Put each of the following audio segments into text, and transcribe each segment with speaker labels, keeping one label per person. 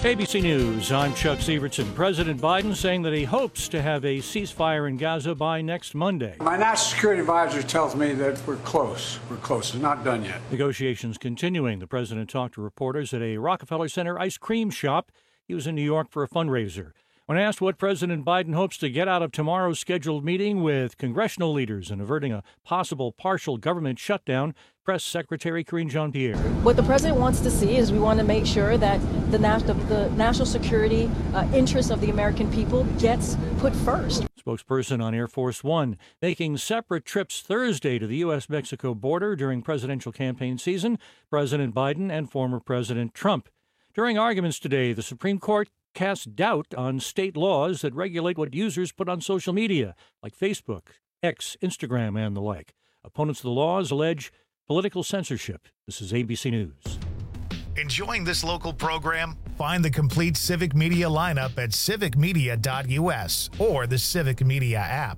Speaker 1: ABC News, I'm Chuck Sievertson. President Biden saying that he hopes to have a ceasefire in Gaza by next Monday.
Speaker 2: My national security advisor tells me that we're close. We're close. It's not done yet.
Speaker 1: Negotiations continuing. The president talked to reporters at a Rockefeller Center ice cream shop. He was in New York for a fundraiser. When asked what President Biden hopes to get out of tomorrow's scheduled meeting with congressional leaders and averting a possible partial government shutdown, Press Secretary Karine Jean-Pierre.
Speaker 3: What the president wants to see is we want to make sure that the national security interests of the American people gets put first.
Speaker 1: Spokesperson on Air Force One making separate trips Thursday to the U.S.-Mexico border during presidential campaign season, President Biden and former President Trump. During arguments today, the Supreme Court cast doubt on state laws that regulate what users put on social media, like Facebook, X, Instagram, and the like. Opponents of the laws allege political censorship. This is ABC News.
Speaker 4: Enjoying this local program? Find the complete Civic Media lineup at civicmedia.us or the Civic Media app.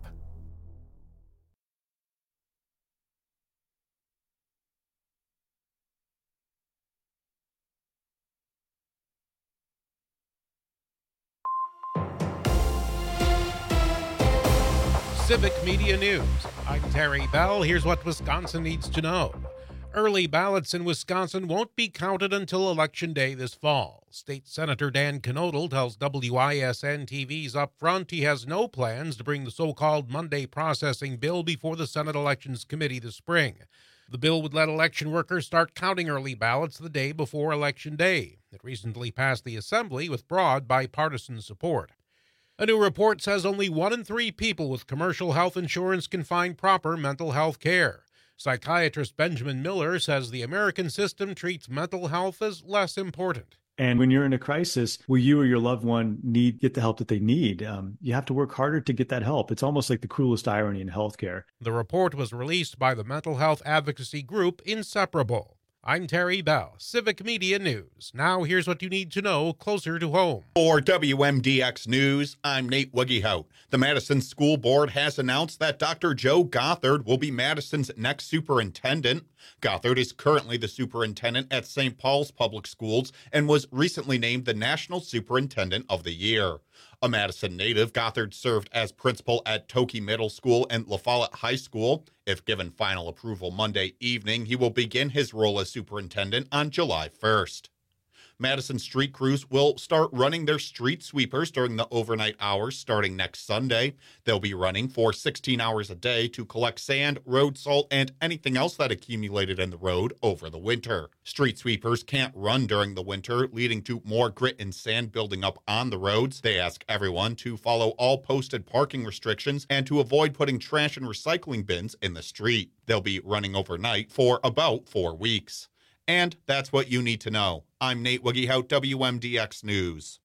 Speaker 5: Civic Media News. I'm Terry Bell. Here's what Wisconsin needs to know. Early ballots in Wisconsin won't be counted until Election Day this fall. State Senator Dan Knodel tells WISN-TV's Upfront he has no plans to bring the so-called Monday processing bill before the Senate Elections Committee this spring. The bill would let election workers start counting early ballots the day before Election Day. It recently passed the Assembly with broad bipartisan support. A new report says only 1 in 3 people with commercial health insurance can find proper mental health care. Psychiatrist Benjamin Miller says the American system treats mental health as less important.
Speaker 6: And when you're in a crisis where you or your loved one get the help that they need, you have to work harder to get that help. It's almost like the cruelest irony in healthcare.
Speaker 5: The report was released by the mental health advocacy group Inseparable. I'm Terry Bell, Civic Media News. Now here's what you need to know closer to home.
Speaker 7: For WMDX News, I'm Nate Wiggyhout. The Madison School Board has announced that Dr. Joe Gothard will be Madison's next superintendent. Gothard is currently the superintendent at St. Paul's Public Schools and was recently named the National Superintendent of the Year. A Madison native, Gothard served as principal at Toki Middle School and La Follette High School. If given final approval Monday evening, he will begin his role as superintendent on July 1st. Madison street crews will start running their street sweepers during the overnight hours starting next Sunday. They'll be running for 16 hours a day to collect sand, road salt, and anything else that accumulated in the road over the winter. Street sweepers can't run during the winter, leading to more grit and sand building up on the roads. They ask everyone to follow all posted parking restrictions and to avoid putting trash and recycling bins in the street. They'll be running overnight for about 4 weeks. And that's what you need to know. I'm Nate Wiggyhout, WMDX News.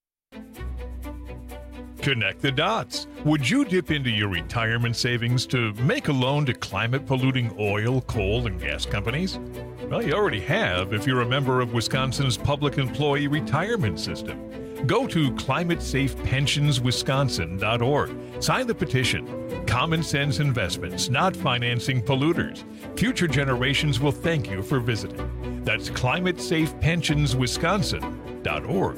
Speaker 8: Connect the dots. Would you dip into your retirement savings to make a loan to climate-polluting oil, coal, and gas companies? Well, you already have if you're a member of Wisconsin's Public Employee Retirement System. Go to climatesafepensionswisconsin.org. Sign the petition. Common sense investments, not financing polluters. Future generations will thank you for visiting. That's climatesafepensionswisconsin.org.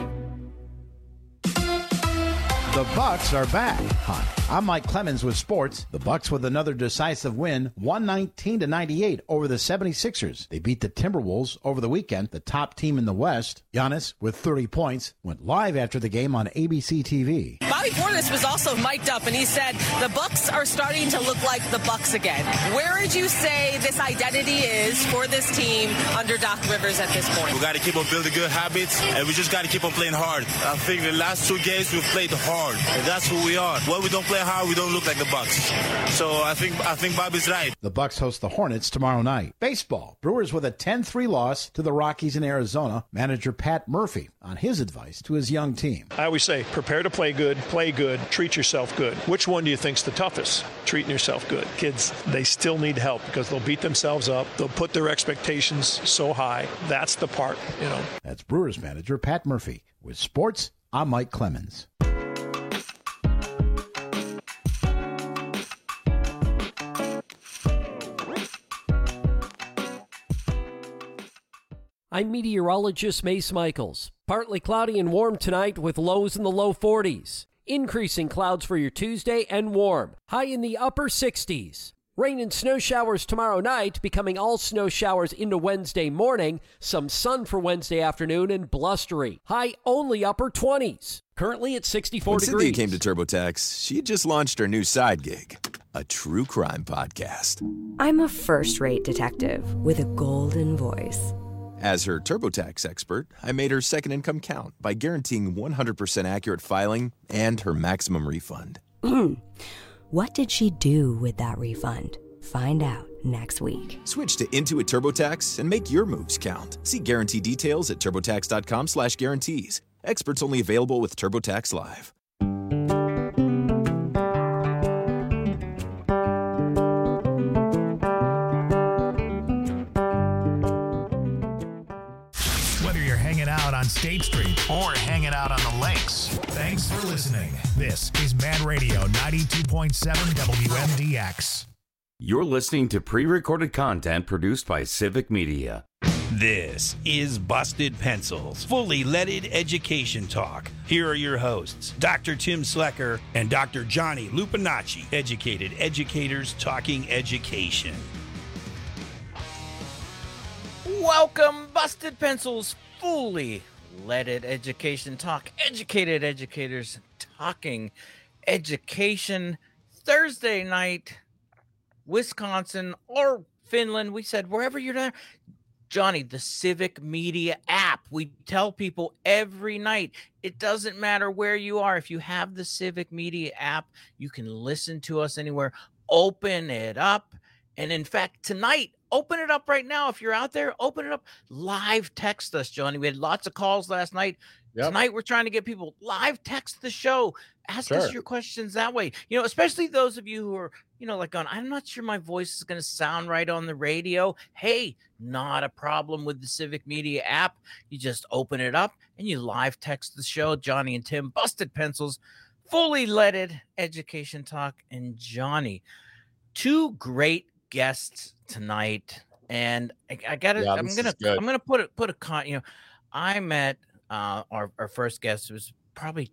Speaker 9: The Bucks are back. Hi, I'm Mike Clemens with sports. The Bucks with another decisive win, 119-98 over the 76ers. They beat the Timberwolves over the weekend, the top team in the West. Giannis, with 30 points, went live after the game on ABC TV.
Speaker 10: Bobby Portis was also mic'd up, and he said the Bucks are starting to look like the Bucks again. Where would you say this identity is for this team under Doc Rivers at this point?
Speaker 11: We got to keep on building good habits, and we just got to keep on playing hard. I think the last 2 games we've played hard. And that's who we are. When we don't play hard, we don't look like the Bucks. So I think Bobby's right.
Speaker 9: The Bucks host the Hornets tomorrow night. Baseball. Brewers with a 10-3 loss to the Rockies in Arizona. Manager Pat Murphy on his advice to his young team.
Speaker 12: I always say, prepare to play good, treat yourself good. Which one do you think's the toughest? Treating yourself good. Kids, they still need help because they'll beat themselves up. They'll put their expectations so high. That's the part,
Speaker 9: That's Brewers manager Pat Murphy. With sports, I'm Mike Clemens.
Speaker 13: I'm meteorologist Mace Michaels. Partly cloudy and warm tonight with lows in the low 40s. Increasing clouds for your Tuesday and warm. High in the upper 60s. Rain and snow showers tomorrow night, becoming all snow showers into Wednesday morning. Some sun for Wednesday afternoon and blustery. High only upper 20s. Currently at 64 degrees.
Speaker 14: When Cynthia came to TurboTax, she had just launched her new side gig, a true crime podcast.
Speaker 15: I'm a first-rate detective with a golden voice.
Speaker 14: As her TurboTax expert, I made her second income count by guaranteeing 100% accurate filing and her maximum refund.
Speaker 15: What did she do with that refund? Find out next week.
Speaker 14: Switch to Intuit TurboTax and make your moves count. See guarantee details at turbotax.com/guarantees. Experts only available with TurboTax Live.
Speaker 4: Whether you're hanging out on State Street or hanging out on the lakes, thanks for listening. This is Man Radio 92.7 WMDX.
Speaker 16: You're listening to pre-recorded content produced by Civic Media.
Speaker 17: This is Busted Pencils, fully leaded education talk. Here are your hosts, Dr. Tim Slecker and Dr. Johnny Lupinacci, educated educators talking education.
Speaker 18: Welcome, Busted Pencils, fully leaded education talk. Educated educators talking education. Thursday night, Wisconsin or Finland. We said wherever you're there. Johnny, the Civic Media app. We tell people every night, it doesn't matter where you are. If you have the Civic Media app, you can listen to us anywhere. Open it up. And in fact, tonight, open it up right now. If you're out there, open it up. Live text us, Johnny. We had lots of calls last night. Yep. Tonight, we're trying to get people live text the show. Ask us your questions that way. You know, especially those of you who are, you know, like going, I'm not sure my voice is going to sound right on the radio. Hey, not a problem with the Civic Media app. You just open it up and you live text the show. Johnny and Tim, Busted Pencils, fully leaded education talk. And Johnny, two great guests tonight. And I got to, I'm going to put a you know, I met our first guest was probably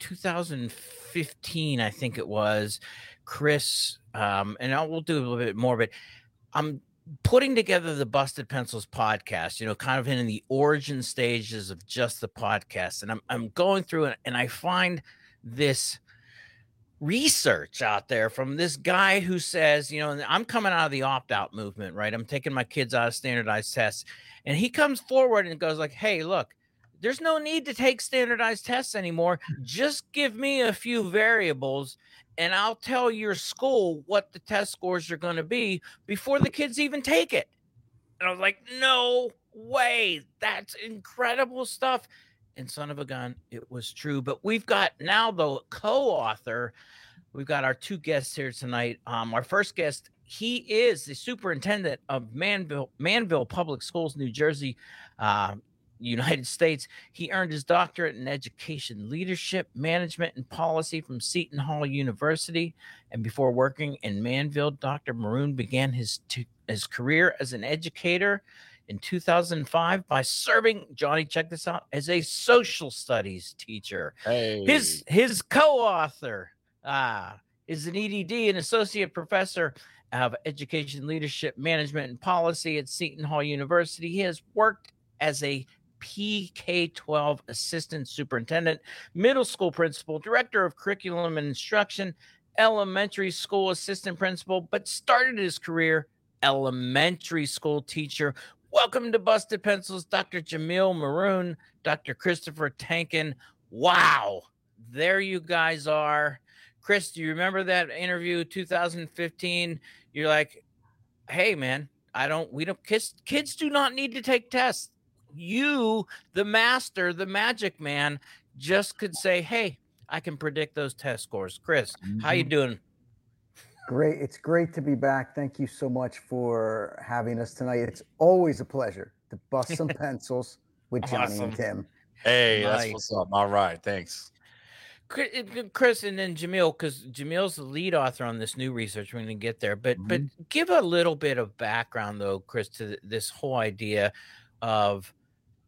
Speaker 18: 2015, I think it was, Chris, and we'll do a little bit more, but I'm putting together the Busted Pencils podcast, you know, kind of in the origin stages of just the podcast. And I'm going through it and I find this research out there from this guy who says, you know, I'm coming out of the opt-out movement, right? I'm taking my kids out of standardized tests. And he comes forward and goes like, hey, look, there's no need to take standardized tests anymore. Just give me a few variables and I'll tell your school what the test scores are going to be before the kids even take it. And I was like, no way. That's incredible stuff. And son of a gun, it was true. But we've got now the co-author. We've got our two guests here tonight. Our first guest, he is the superintendent of Manville Public Schools, New Jersey, United States. He earned his doctorate in education leadership, management, and policy from Seton Hall University. And before working in Manville, Dr. Maroon began his career as an educator in 2005 by serving, Johnny, check this out, as a social studies teacher.
Speaker 19: Hey.
Speaker 18: His co-author is an EDD, an associate professor of education leadership, management, and policy at Seton Hall University. He has worked as a PK-12 assistant superintendent, middle school principal, director of curriculum and instruction, elementary school assistant principal, but started his career elementary school teacher. Welcome to Busted Pencils, Dr. Jamil Maroon, Dr. Christopher Tankin. Wow, there you guys are. Chris, do you remember that interview 2015? You're like, hey man, kids do not need to take tests. You, the master, the magic man, just could say, hey, I can predict those test scores. Chris, how you doing?
Speaker 19: Great. It's great to be back. Thank you so much for having us tonight. It's always a pleasure to bust some pencils with Johnny and Tim.
Speaker 20: Hey, that's what's up. All right. Thanks.
Speaker 18: Chris, and then Jamil, because Jamil's the lead author on this new research. We're going to get there. But give a little bit of background, though, Chris, to this whole idea of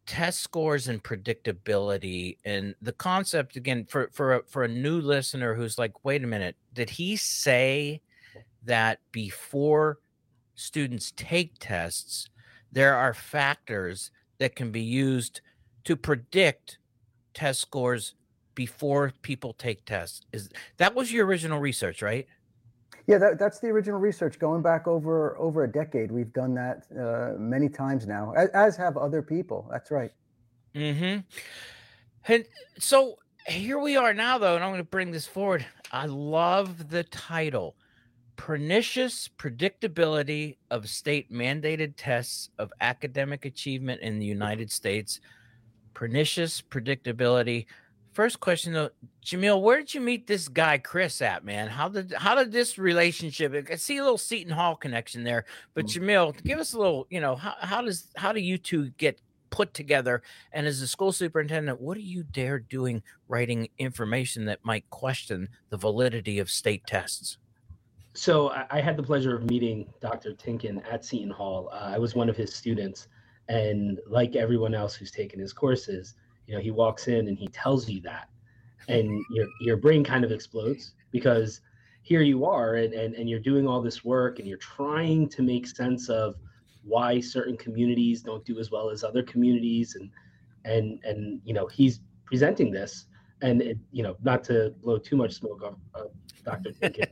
Speaker 18: test scores and predictability, and the concept again for a new listener who's like, wait a minute, did he say that before students take tests, there are factors that can be used to predict test scores before people take tests? That was your original research, right?
Speaker 19: Yeah, that's the original research going back over a decade. We've done that many times now, as have other people. That's right.
Speaker 18: Mm-hmm. And so here we are now, though, and I'm going to bring this forward. I love the title, Pernicious Predictability of State-Mandated Tests of Academic Achievement in the United States. Pernicious Predictability. First question, though, Jamil, where did you meet this guy Chris at, man? How did this relationship? I see a little Seton Hall connection there, but Jamil, give us a little. How do you two get put together? And as a school superintendent, what are you dare doing writing information that might question the validity of state tests?
Speaker 21: So I had the pleasure of meeting Dr. Tinkin at Seton Hall. I was one of his students, and like everyone else who's taken his courses, he walks in and he tells you that, and your brain kind of explodes, because here you are and you're doing all this work and you're trying to make sense of why certain communities don't do as well as other communities, and he's presenting this, and not to blow too much smoke off Dr. Tinkin,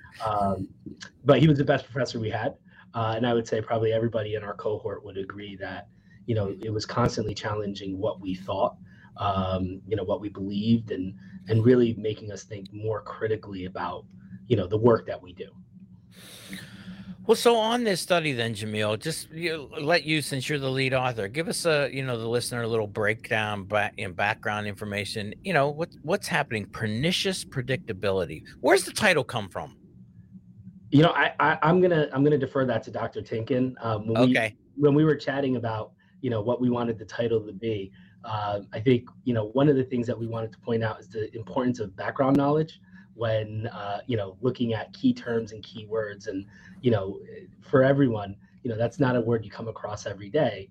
Speaker 21: but he was the best professor we had, and I would say probably everybody in our cohort would agree that it was constantly challenging what we thought, what we believed, and really making us think more critically about, the work that we do.
Speaker 18: Well, so on this study then, Jamil, just let you, since you're the lead author, give us the listener a little breakdown in background information. What's happening? Pernicious predictability. Where's the title come from?
Speaker 21: I'm gonna defer that to Dr. Tinkin. When we were chatting about what we wanted the title to be, I think one of the things that we wanted to point out is the importance of background knowledge when looking at key terms and key words, and for everyone, that's not a word you come across every day,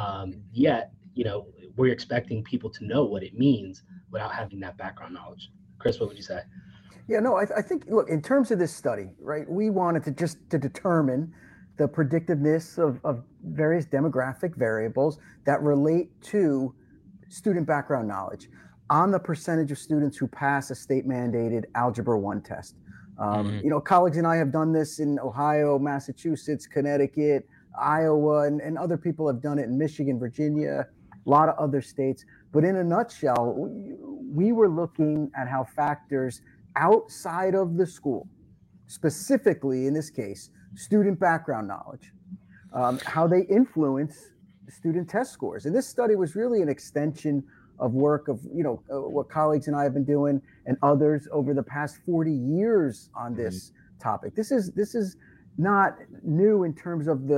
Speaker 21: yet we're expecting people to know what it means without having that background knowledge. Chris, what would you say?
Speaker 19: Yeah, no, I think, look, in terms of this study, right, we wanted to determine the predictiveness of various demographic variables that relate to student background knowledge on the percentage of students who pass a state-mandated Algebra 1 test. Colleagues and I have done this in Ohio, Massachusetts, Connecticut, Iowa, and other people have done it in Michigan, Virginia, a lot of other states. But in a nutshell, we were looking at how factors outside of the school, specifically in this case, student background knowledge, how they influence student test scores. And this study was really an extension of work of what colleagues and I have been doing and others over the past 40 years on this topic. This is not new in terms of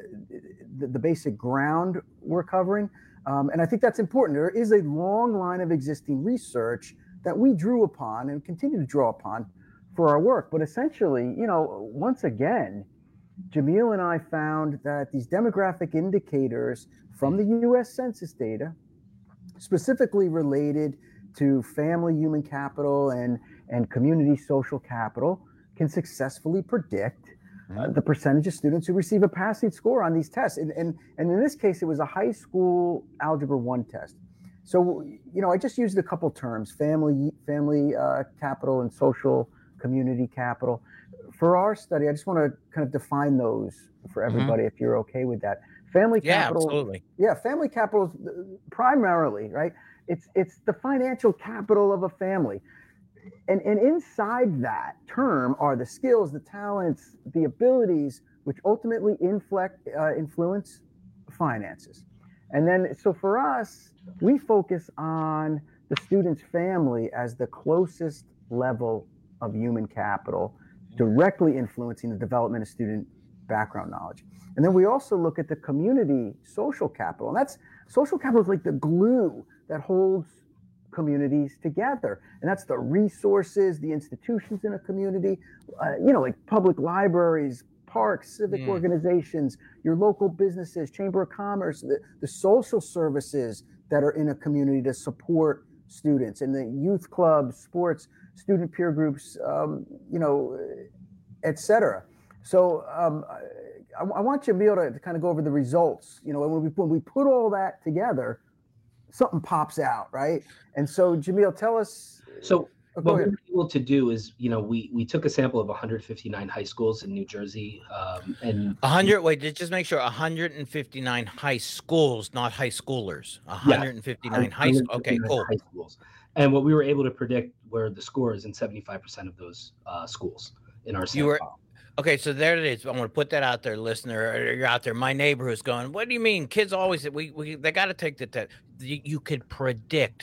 Speaker 19: the basic ground we're covering, and I think that's important. There is a long line of existing research that we drew upon and continue to draw upon for our work. But essentially, once again, Jamil and I found that these demographic indicators from the U.S. Census data, specifically related to family human capital and community social capital, can successfully predict the percentage of students who receive a passing score on these tests. And in this case, it was a high school Algebra 1 test. So, I just used a couple terms, family capital and social community capital. For our study, I just want to kind of define those for everybody, if you're okay with that. Family capital.
Speaker 18: Absolutely.
Speaker 19: Yeah, family capital is primarily, right? It's the financial capital of a family. And inside that term are the skills, the talents, the abilities, which ultimately influence finances. And then, so for us, we focus on the student's family as the closest level of human capital, directly influencing the development of student background knowledge. And then we also look at the community social capital. And that's social capital is like the glue that holds communities together. And that's the resources, the institutions in a community, like public libraries, parks, civic organizations, your local businesses, Chamber of Commerce, the social services that are in a community to support students, and the youth clubs, sports, student peer groups, et cetera. So I want Jamil to kind of go over the results. When we put all that together, something pops out, right? And so Jamil, tell us.
Speaker 21: So what we were able to do is, we took a sample of 159 high schools in New Jersey, and
Speaker 18: 100. Wait, just make sure 159 high schools, not high schoolers. 159 high schools. Okay, cool.
Speaker 21: High schools. And what we were able to predict were the scores in 75% of those schools in our sample.
Speaker 18: Okay, so there it is. I'm going to put that out there, listener. You're out there. My neighbor who's going, what do you mean? Kids always, they got to take the test. You could predict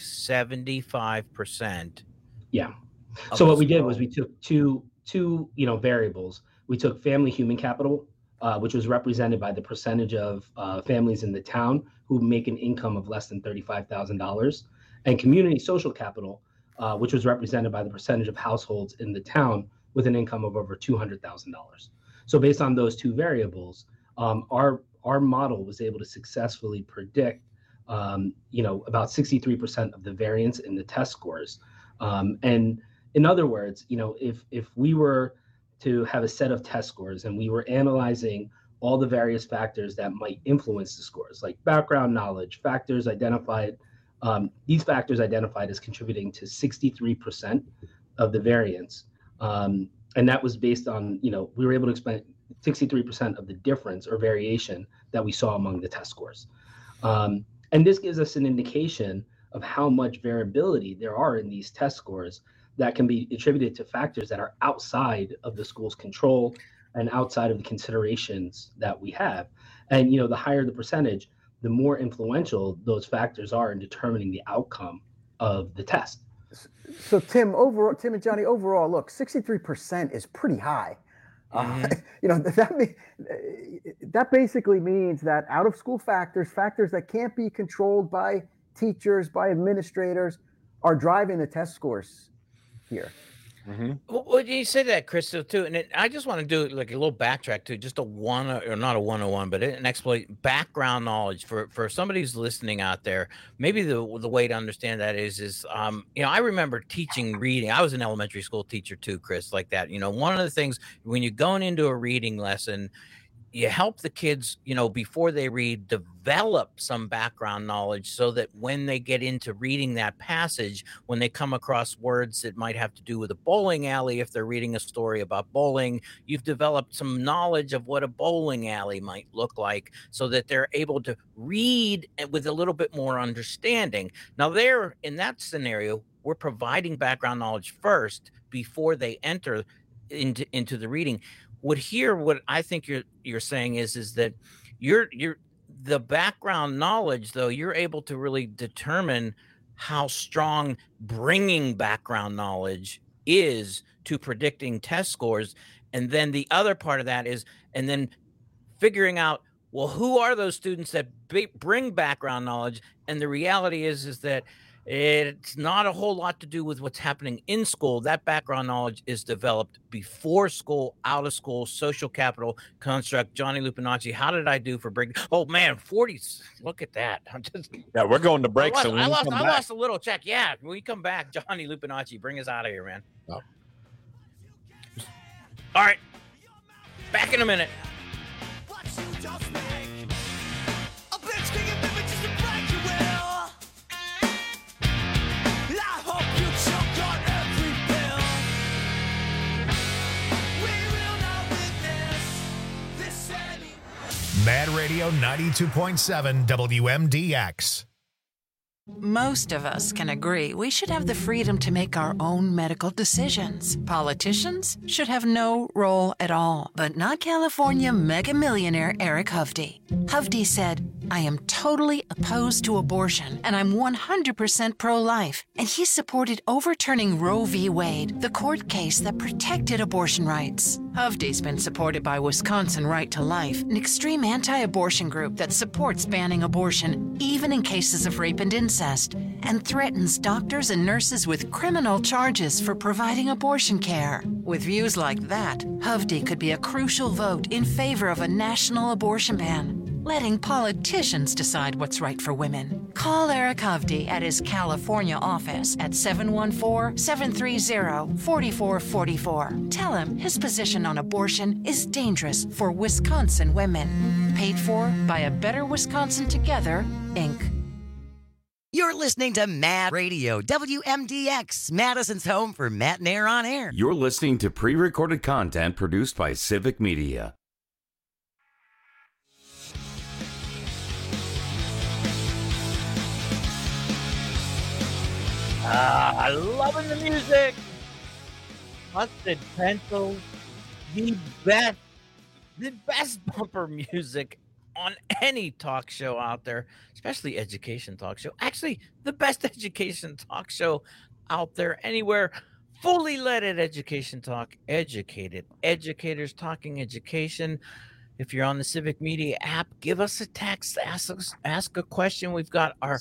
Speaker 18: 75%.
Speaker 21: Yeah. So what we did was we took two variables. We took family human capital, which was represented by the percentage of families in the town who make an income of less than $35,000, and community social capital, which was represented by the percentage of households in the town with an income of over $200,000. So based on those two variables, our model was able to successfully predict, about 63% of the variance in the test scores. And in other words, if we were to have a set of test scores and we were analyzing all the various factors that might influence the scores, like background knowledge, factors identified, these factors identified as contributing to 63% of the variance. And that was based on, we were able to explain 63% of the difference or variation that we saw among the test scores. And this gives us an indication of how much variability there are in these test scores that can be attributed to factors that are outside of the school's control and outside of the considerations that we have. And, the higher the percentage, the more influential those factors are in determining the outcome of the test.
Speaker 19: So Tim and Johnny, overall, look, 63% is pretty high. That basically means that out of school factors that can't be controlled by teachers, by administrators, are driving the test scores here.
Speaker 18: Well, you say that, Chris, too, and I just want to do like a little backtrack to just not a 101, but an exploit background knowledge for somebody who's listening out there. Maybe the way to understand that is I remember teaching reading. I was an elementary school teacher too, Chris, like that. One of the things when you're going into a reading lesson, you help the kids, before they read, develop some background knowledge so that when they get into reading that passage, when they come across words that might have to do with a bowling alley, if they're reading a story about bowling, you've developed some knowledge of what a bowling alley might look like so that they're able to read with a little bit more understanding. Now, there, in that scenario, we're providing background knowledge first before they enter into the reading. What I think you're saying is that the background knowledge, though, you're able to really determine how strong bringing background knowledge is to predicting test scores. And then the other part of that is, and then figuring out, well, who are those students that bring background knowledge? And the reality is that it's not a whole lot to do with what's happening in school. That background knowledge is developed before school, out of school, social capital construct. Johnny Lupinacci, how did I do for break? Oh man, 40s. Look at that.
Speaker 20: We're going to break.
Speaker 18: I lost a little check. Yeah, when we come back, Johnny Lupinacci, bring us out of here, man. Oh. All right, back in a minute.
Speaker 4: Mad Radio 92.7 WMDX.
Speaker 2: Most of us can agree we should have the freedom to make our own medical decisions. Politicians should have no role at all, but not California mega millionaire Eric Hovde. Hovde said, I am totally opposed to abortion, and I'm 100% pro-life. And he supported overturning Roe v. Wade, the court case that protected abortion rights. Hovde's been supported by Wisconsin Right to Life, an extreme anti-abortion group that supports banning abortion, even in cases of rape and incest, and threatens doctors and nurses with criminal charges for providing abortion care. With views like that, Hovde could be a crucial vote in favor of a national abortion ban, letting politicians decide what's right for women. Call Eric Hovde at his California office at 714-730-4444. Tell him his position on abortion is dangerous for Wisconsin women. Paid for by A Better Wisconsin Together, Inc.
Speaker 3: You're listening to Mad Radio, WMDX, Madison's home for Matt and Air on Air.
Speaker 16: You're listening to pre-recorded content produced by Civic Media.
Speaker 18: Loving the music. Busted Pencils, the best bumper music on any talk show out there, especially education talk show. Actually, the best education talk show out there anywhere. Fully leaded education talk, educated educators talking education. If you're on the Civic Media app, give us a text, ask a question. We've got our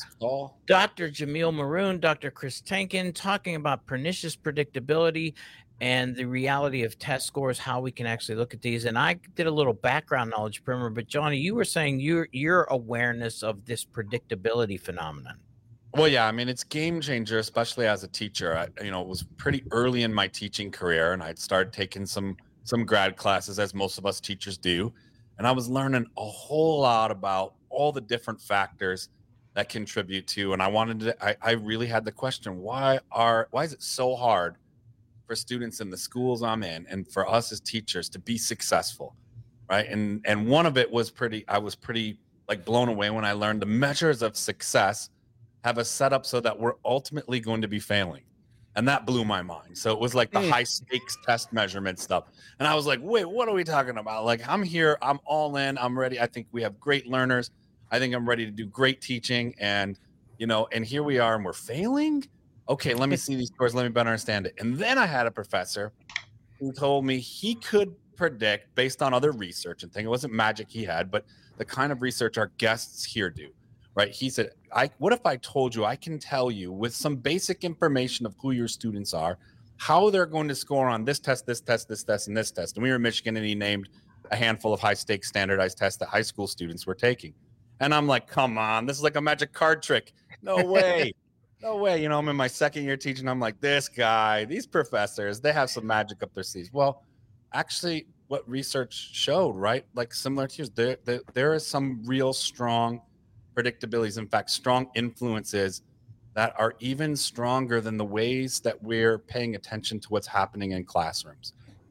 Speaker 18: Dr. Jamil Maroon, Dr. Chris Tankin talking about pernicious predictability and the reality of test scores, how we can actually look at these. And I did a little background knowledge primer, but Johnny, you were saying your awareness of this predictability phenomenon.
Speaker 20: Well, yeah, I mean, it's game changer, especially as a teacher. It was pretty early in my teaching career, and I'd started taking some grad classes, as most of us teachers do. And I was learning a whole lot about all the different factors that contribute to, and I really had the question, why is it so hard for students in the schools I'm in and for us as teachers to be successful, right? And one of it was I was pretty like blown away when I learned the measures of success have a setup so that we're ultimately going to be failing. And that blew my mind. So it was like the high stakes test measurement stuff. And I was like, wait, what are we talking about? Like, I'm here, I'm all in, I'm ready. I think we have great learners. I think I'm ready to do great teaching. And, and here we are and we're failing. Okay, let me see these scores. Let me better understand it. And then I had a professor who told me he could predict based on other research and things. It wasn't magic he had, but the kind of research our guests here do, right? He said, what if I told you I can tell you with some basic information of who your students are, how they're going to score on this test, this test, this test, and this test. And we were in Michigan, and he named a handful of high-stakes standardized tests that high school students were taking. And I'm like, come on, this is like a magic card trick. No way. No way. I'm in my second year teaching. I'm like, this guy, these professors, they have some magic up their sleeves. Well, actually, what research showed, right? Like similar to yours, there is some real strong predictabilities. In fact, strong influences that are even stronger than the ways that we're paying attention to what's happening in classrooms.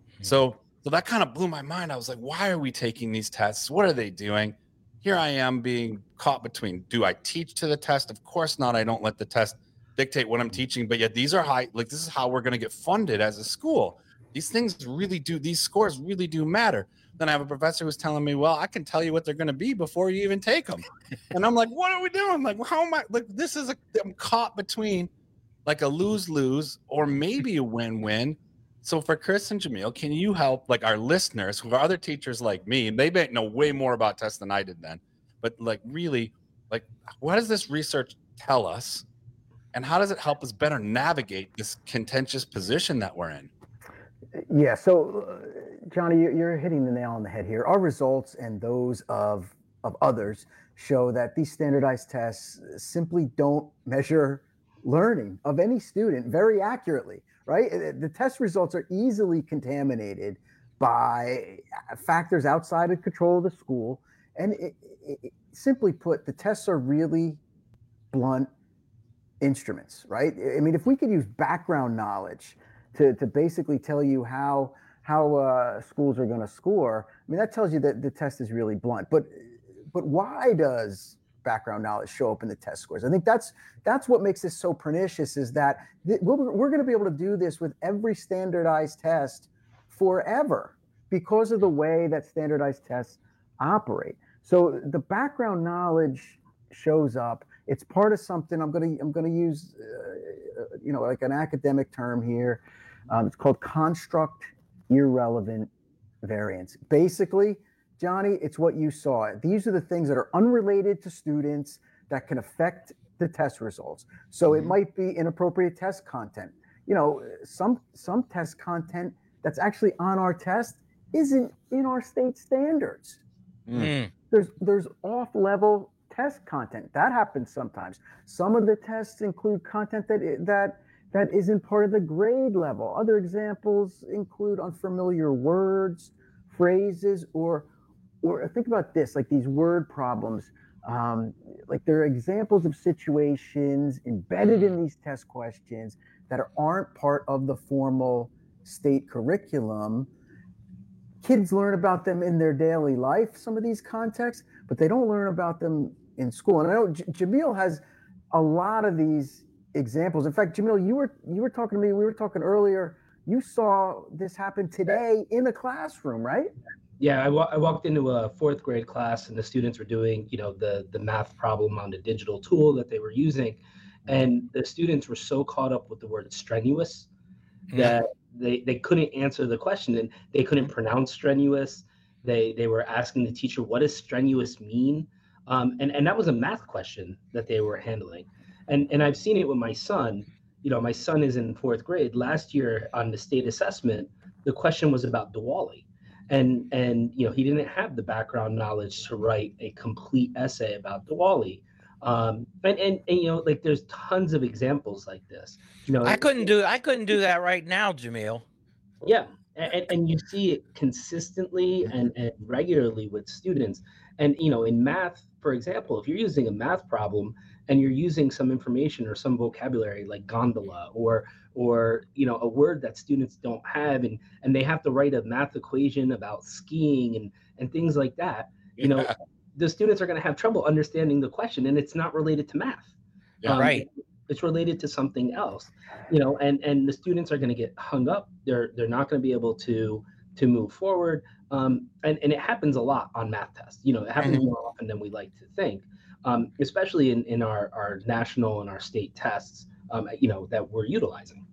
Speaker 20: So that kind of blew my mind. I was like, why are we taking these tests? What are they doing? Here I am being caught between, do I teach to the test? Of course not. I don't let the test dictate what I'm teaching, but yet these are high, like this is how we're going to get funded as a school. These scores really do matter. Then I have a professor who's telling me, well, I can tell you what they're going to be before you even take them. And I'm like, what are we doing? Like, how am I, like, I'm caught between like a lose-lose or maybe a win-win. So for Chris and Jamil, can you help like our listeners who are other teachers like me, and they may know way more about tests than I did then, but like really, like what does this research tell us? And how does it help us better navigate this contentious position that we're in?
Speaker 19: Yeah, so Johnny, you're hitting the nail on the head here. Our results and those of others show that these standardized tests simply don't measure learning of any student very accurately, right? The test results are easily contaminated by factors outside of control of the school. And simply put, the tests are really blunt instruments, right? I mean, if we could use background knowledge to basically tell you how schools are going to score, I mean, that tells you that the test is really blunt. But why does background knowledge show up in the test scores? I think that's what makes this so pernicious, is that we're going to be able to do this with every standardized test forever because of the way that standardized tests operate. So the background knowledge shows up. It's part of something. I'm gonna use, like an academic term here. It's called construct irrelevant variance. Basically, Johnny, it's what you saw. These are the things that are unrelated to students that can affect the test results. So it might be inappropriate test content. Some test content that's actually on our test isn't in our state standards. There's off-level test content that happens sometimes. Some of the tests include content that isn't part of the grade level. Other examples include unfamiliar words, phrases, or think about this, like these word problems. Like there are examples of situations embedded in these test questions that aren't part of the formal state curriculum. Kids learn about them in their daily life, some of these contexts, but they don't learn about them in school. And I know Jamil has a lot of these examples. In fact, Jamil, you were talking to me, we were talking earlier, you saw this happen today in a classroom, right?
Speaker 21: Yeah, I walked into a 4th grade class and the students were doing, the math problem on the digital tool that they were using. And the students were so caught up with the word strenuous that they couldn't answer the question, and they couldn't pronounce strenuous. They were asking the teacher, what does strenuous mean? And that was a math question that they were handling. And I've seen it with my son. My son is in 4th grade. Last year on the state assessment, the question was about Diwali. And he didn't have the background knowledge to write a complete essay about Diwali. And there's tons of examples like this.
Speaker 18: I couldn't do that right now, Jamil.
Speaker 21: Yeah, and you see it consistently and regularly with students. And in math, for example, if you're using a math problem and you're using some information or some vocabulary like gondola or a word that students don't have, and they have to write a math equation about skiing and things like that, the students are going to have trouble understanding the question, and it's not related to math.
Speaker 18: Right.
Speaker 21: It's related to something else, and the students are going to get hung up. They're not going to be able to move forward. And it happens a lot on math tests. It happens more often than we like to think, especially in our national and our state tests, that we're utilizing.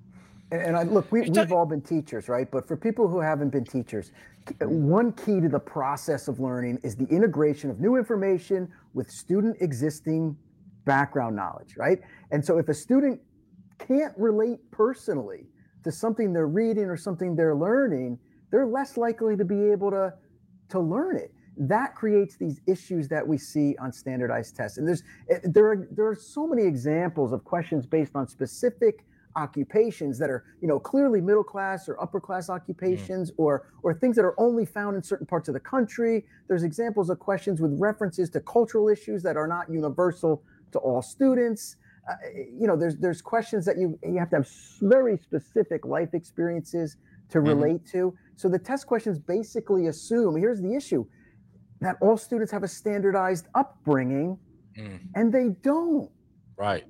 Speaker 19: And look, we've all been teachers, right? But for people who haven't been teachers, one key to the process of learning is the integration of new information with student existing background knowledge, right? And so if a student can't relate personally to something they're reading or something they're learning, they're less likely to be able to learn it. That creates these issues that we see on standardized tests. And there are so many examples of questions based on specific occupations that are, clearly middle class or upper class occupations, or things that are only found in certain parts of the country. There's examples of questions with references to cultural issues that are not universal to all students. There's questions that you have to have very specific life experiences to relate to. So the test questions basically assume, here's the issue, that all students have a standardized upbringing, and they don't.
Speaker 20: Right.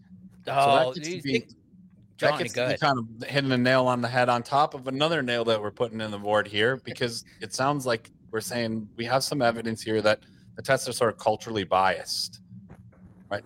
Speaker 18: Oh,
Speaker 20: so
Speaker 18: Johnny,
Speaker 20: that gets to be kind of hitting the nail on the head on top of another nail that we're putting in the board here, because it sounds like we're saying we have some evidence here that the tests are sort of culturally biased, right?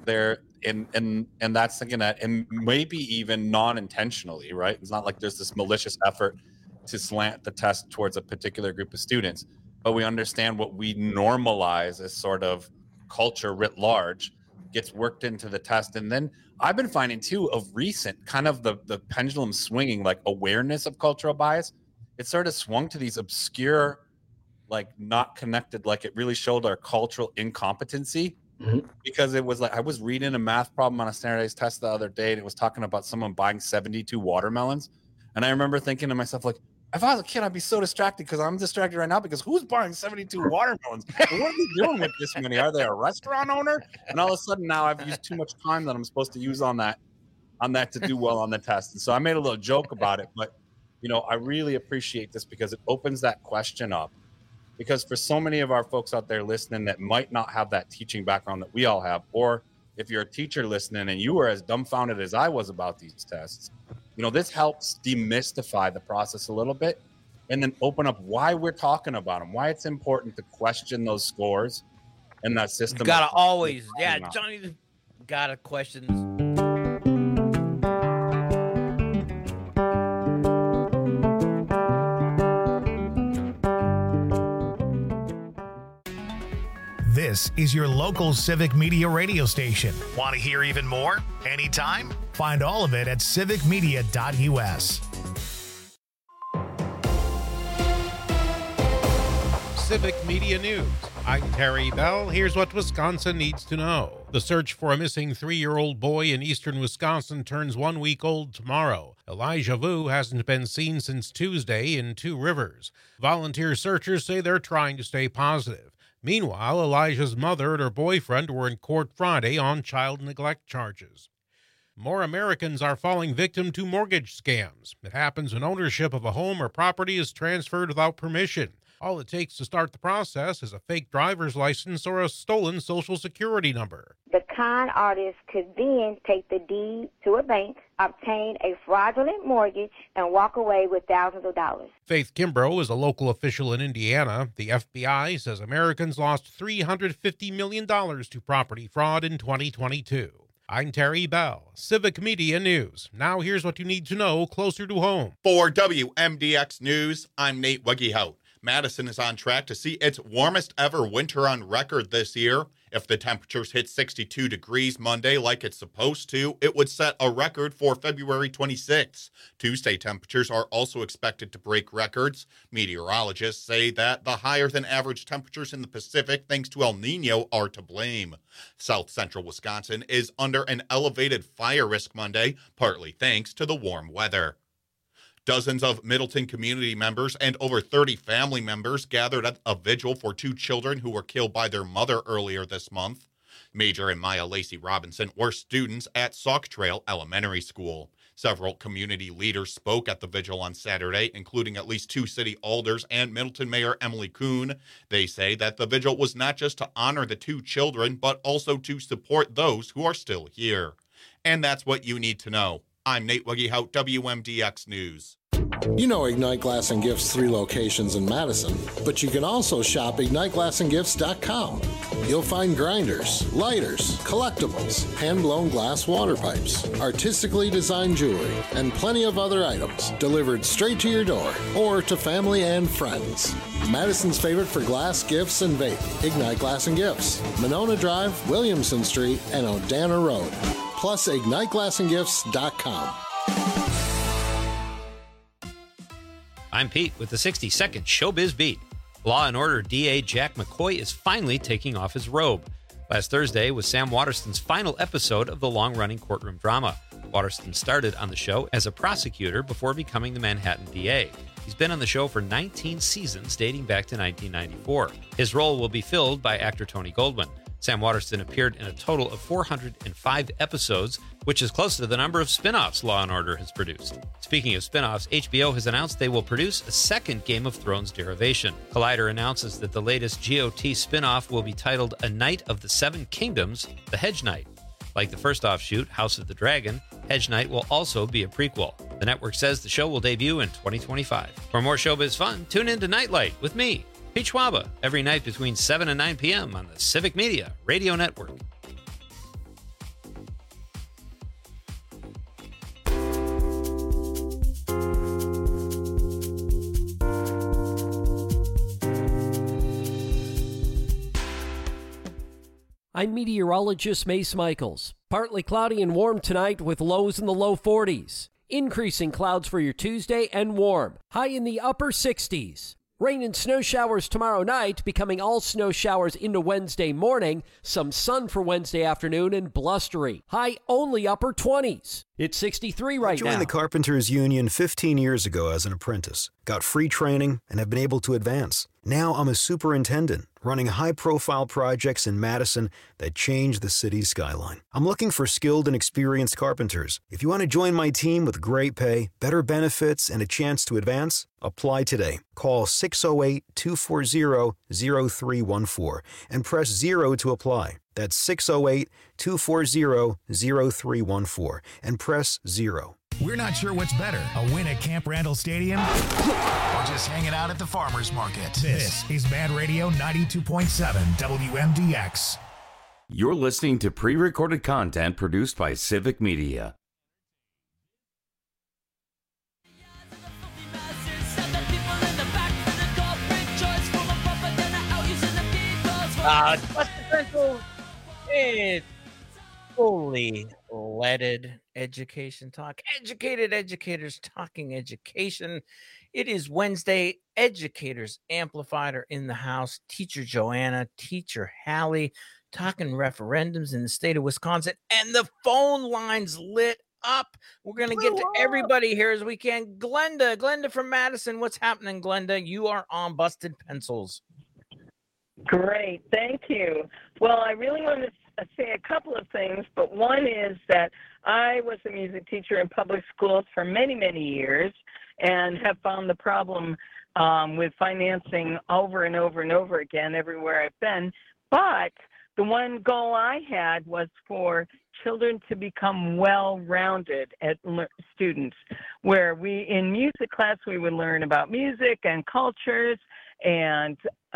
Speaker 20: And that's thinking that, and maybe even non-intentionally, right? It's not like there's this malicious effort to slant the test towards a particular group of students, but we understand what we normalize as sort of culture writ large gets worked into the test. And then I've been finding too, of recent, kind of the pendulum swinging, like awareness of cultural bias. It sort of swung to these obscure, like not connected, like it really showed our cultural incompetency. Because it was like, I was reading a math problem on a standardized test the other day, and it was talking about someone buying 72 watermelons. And I remember thinking to myself, like, if I was a kid, I'd be so distracted, because I'm distracted right now, because who's buying 72 watermelons? What are they doing with this many? Are they a restaurant owner? And all of a sudden now I've used too much time that I'm supposed to use on that to do well on the test. And so I made a little joke about it, but I really appreciate this, because it opens that question up. Because for so many of our folks out there listening that might not have that teaching background that we all have, or if you're a teacher listening and you were as dumbfounded as I was about these tests, this helps demystify the process a little bit. and then open up why we're talking about them, why it's important to question those scores and that system.
Speaker 18: You gotta always, Johnny, gotta question.
Speaker 4: This is your local Civic Media radio station. Want to hear even more? Anytime? Find all of it at civicmedia.us.
Speaker 5: Civic Media News. I'm Terry Bell. Here's what Wisconsin needs to know. The search for a missing 3-year-old boy in eastern Wisconsin turns 1 week old tomorrow. Elijah Vu hasn't been seen since Tuesday in Two Rivers. Volunteer searchers say they're trying to stay positive. Meanwhile, Elijah's mother and her boyfriend were in court Friday on child neglect charges. More Americans are falling victim to mortgage scams. It happens when ownership of a home or property is transferred without permission. All it takes to start the process is a fake driver's license or a stolen Social Security number.
Speaker 1: The con artist could then take the deed to a bank, obtain a fraudulent mortgage, and walk away with thousands of dollars.
Speaker 5: Faith Kimbrough is a local official in Indiana. The FBI says Americans lost $350 million to property fraud in 2022. I'm Terry Bell, Civic Media News. Now here's what you need to know closer to home.
Speaker 7: For WMDX News, I'm Nate Wegehout. Madison is on track to see its warmest ever winter on record this year. If the temperatures hit 62 degrees Monday like it's supposed to, it would set a record for February 26th. Tuesday temperatures are also expected to break records. Meteorologists say that the higher than average temperatures in the Pacific thanks to El Nino are to blame. South central Wisconsin is under an elevated fire risk Monday, partly thanks to the warm weather. Dozens of Middleton community members and over 30 family members gathered at a vigil for 2 children who were killed by their mother earlier this month. Major and Maya Lacey Robinson were students at Sauk Trail Elementary School. Several community leaders spoke at the vigil on Saturday, including at least 2 city alders and Middleton Mayor Emily Kuhn. They say that the vigil was not just to honor the 2 children, but also to support those who are still here. And that's what you need to know. I'm Nate Wegehout, WMDX News.
Speaker 22: You know Ignite Glass and Gifts' 3 locations in Madison, but you can also shop IgniteGlassandGifts.com. You'll find grinders, lighters, collectibles, hand-blown glass water pipes, artistically designed jewelry, and plenty of other items delivered straight to your door or to family and friends. Madison's favorite for glass, gifts, and vape, Ignite Glass and Gifts, Monona Drive, Williamson Street, and Odana Road. Plus, IgniteGlassandGifts.com.
Speaker 23: I'm Pete with the 60-second Showbiz Beat. Law & Order DA Jack McCoy is finally taking off his robe. Last Thursday was Sam Waterston's final episode of the long-running courtroom drama. Waterston started on the show as a prosecutor before becoming the Manhattan DA. He's been on the show for 19 seasons dating back to 1994. His role will be filled by actor Tony Goldwyn. Sam Waterston appeared in a total of 405 episodes, which is close to the number of spin-offs Law & Order has produced. Speaking of spin-offs, HBO has announced they will produce a second Game of Thrones derivation. Collider announces that the latest GOT spin-off will be titled A Knight of the Seven Kingdoms, The Hedge Knight. Like the first offshoot, House of the Dragon, Hedge Knight will also be a prequel. The network says the show will debut in 2025. For more showbiz fun, tune in to Nightlight with me, Pete Schwaba, every night between 7 and 9 p.m. on the Civic Media Radio Network.
Speaker 13: I'm meteorologist Mace Michaels. Partly cloudy and warm tonight with lows in the low 40s. Increasing clouds for your Tuesday and warm. High in the upper 60s. Rain and snow showers tomorrow night, becoming all snow showers into Wednesday morning. Some sun for Wednesday afternoon and blustery. High only upper 20s. It's 63 right now.
Speaker 24: I joined the Carpenters Union 15 years ago as an apprentice. Got free training and have been able to advance. Now I'm a superintendent, running high-profile projects in Madison that change the city's skyline. I'm looking for skilled and experienced carpenters. If you want to join my team with great pay, better benefits, and a chance to advance, apply today. Call 608-240-0314 and press 0 to apply. That's 608-240-0314 and press 0.
Speaker 4: We're not sure what's better, a win at Camp Randall Stadium or just hanging out at the farmer's market. This is Mad Radio 92.7 WMDX.
Speaker 16: You're listening to pre-recorded content produced by Civic Media.
Speaker 18: Busted Pencils, it's fully leaded education talk. Educated educators talking education. It is Wednesday. Educators Amplified are in the house. Teacher Joanna, Teacher Hallie, talking referendums in the state of Wisconsin, and the phone lines lit up. We're going to get to everybody here as we can. Glenda from Madison. What's happening, Glenda? You are on Busted Pencils.
Speaker 6: Great, thank you. Well, I really want to say a couple of things, but one is that I was a music teacher in public schools for many, many years and have found the problem with financing over and over and over again everywhere I've been. But the one goal I had was for children to become well-rounded as students, where in music class we would learn about music and cultures and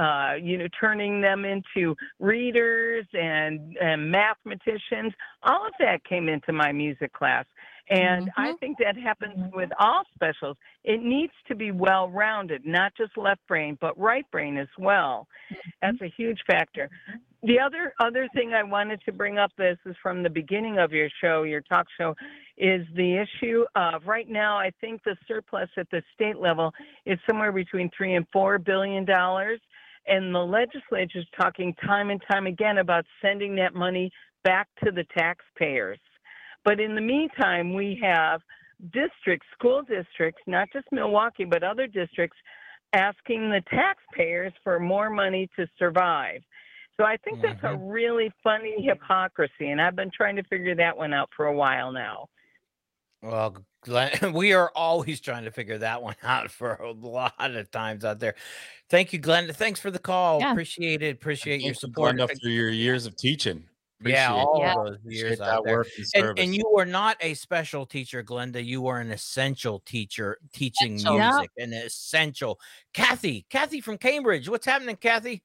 Speaker 6: turning them into readers and mathematicians. All of that came into my music class. And I think that happens with all specials. It needs to be well-rounded, not just left brain, but right brain as well. That's a huge factor. The other thing I wanted to bring up, this is from the beginning of your show, your talk show, is the issue of right now, I think the surplus at the state level is somewhere between $3 and $4 billion. And the legislature is talking time and time again about sending that money back to the taxpayers. But in the meantime, we have districts, school districts, not just Milwaukee, but other districts, asking the taxpayers for more money to survive. So I think that's a really funny hypocrisy, and I've been trying to figure that one out for a while now.
Speaker 18: Well, Glenn, we are always trying to figure that one out for a lot of times out there. Thank you, Glenda. Thanks for the call. Yeah. Appreciate it. Appreciate your support.
Speaker 20: Glenda, for your years of teaching.
Speaker 18: All of those years out there. And you are not a special teacher, Glenda. You are an essential teacher teaching music. An essential. Kathy from Cambridge. What's happening, Kathy?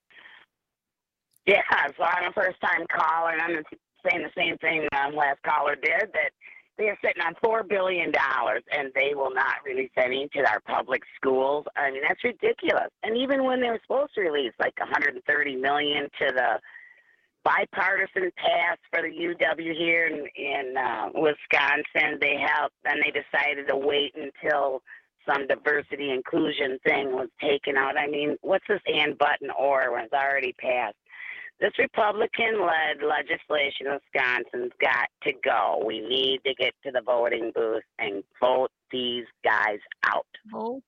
Speaker 8: Yeah, so I'm a first-time caller, and I'm saying the same thing last caller did, that they are sitting on $4 billion, and they will not release any to our public schools. I mean, that's ridiculous. And even when they were supposed to release like $130 million to the bipartisan pass for the UW here in Wisconsin, they decided to wait until some diversity inclusion thing was taken out. I mean, what's this and button or when it's already passed? This Republican-led legislation in Wisconsin's got to go. We need to get to the voting booth and vote these guys out.
Speaker 18: Oh,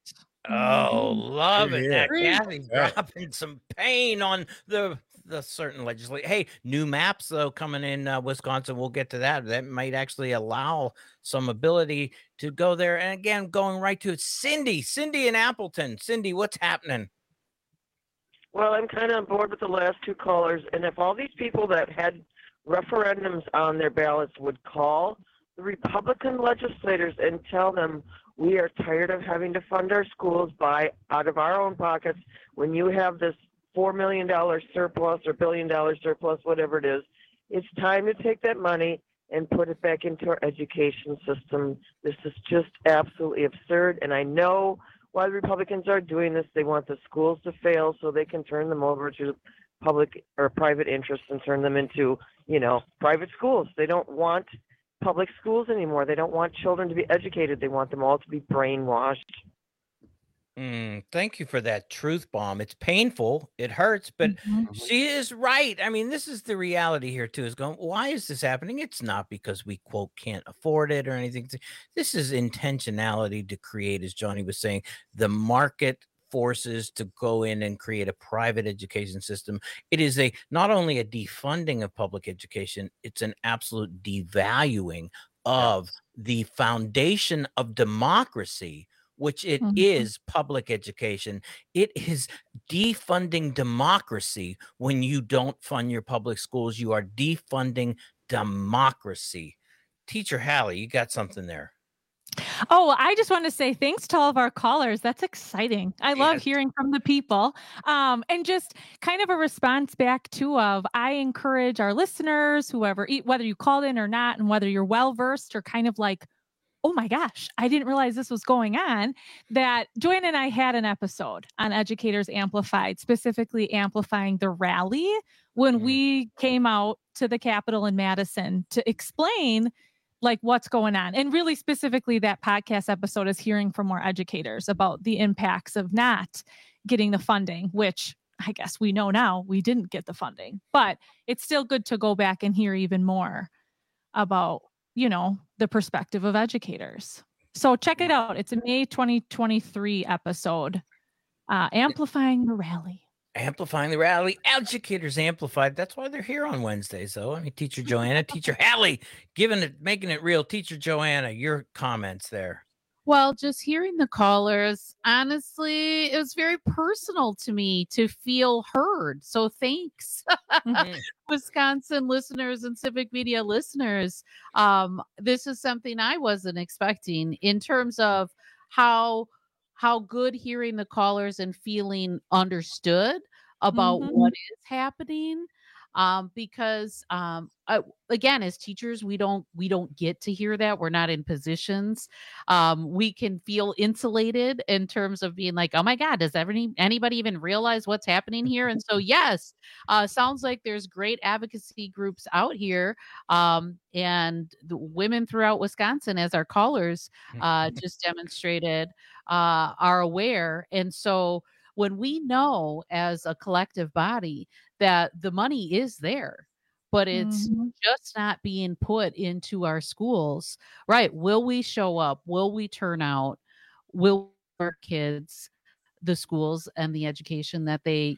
Speaker 18: love it. That Kathy's dropping some pain on the certain legislation. Hey, new maps, though, coming in Wisconsin. We'll get to that. That might actually allow some ability to go there. And again, going right to Cindy in Appleton. Cindy, what's happening?
Speaker 10: Well, I'm kind of on board with the last two callers, and if all these people that had referendums on their ballots would call the Republican legislators and tell them we are tired of having to fund our schools out of our own pockets when you have this $4 million surplus or $1 billion surplus, whatever it is, it's time to take that money and put it back into our education system. This is just absolutely absurd, and I know why the Republicans are doing this. They want the schools to fail so they can turn them over to public or private interests and turn them into, private schools. They don't want public schools anymore. They don't want children to be educated. They want them all to be brainwashed.
Speaker 18: Thank you for that truth bomb. It's painful. It hurts, but she is right. I mean, this is the reality here too, is going, why is this happening? It's not because we, quote, can't afford it or anything. This is intentionality to create, as Johnny was saying, the market forces to go in and create a private education system. It is not only a defunding of public education, it's an absolute devaluing of the foundation of democracy, which it is public education. It is defunding democracy. When you don't fund your public schools, you are defunding democracy. Teacher Hallie, you got something there.
Speaker 9: Oh, I just want to say thanks to all of our callers. That's exciting. I love hearing from the people. And just kind of a response back to I encourage our listeners, whoever, whether you called in or not, and whether you're well-versed or kind of like, oh my gosh, I didn't realize this was going on, that Joanne and I had an episode on Educators Amplified, specifically amplifying the rally when we came out to the Capitol in Madison to explain like what's going on. And really specifically that podcast episode is hearing from more educators about the impacts of not getting the funding, which I guess we know now we didn't get the funding, but it's still good to go back and hear even more about, you know, the perspective of educators. So check it out. It's a May 2023 episode, Amplifying the Rally.
Speaker 18: Amplifying the Rally, Educators Amplified. That's why they're here on Wednesdays, though. I mean, Teacher Joanna, Teacher Hallie, making it real. Teacher Joanna, your comments there.
Speaker 11: Well, just hearing the callers, honestly, it was very personal to me to feel heard. So thanks, Wisconsin listeners and Civic Media listeners. This is something I wasn't expecting in terms of how good hearing the callers and feeling understood about what is happening. Because again, as teachers, we don't get to hear that. We're not in positions. We can feel insulated in terms of being like, oh my God, does anybody even realize what's happening here? And so, yes, sounds like there's great advocacy groups out here. And the women throughout Wisconsin, as our callers just demonstrated, are aware. And so when we know as a collective body that the money is there, but it's just not being put into our schools, right? Will we show up? Will we turn out? Will our kids the schools and the education that they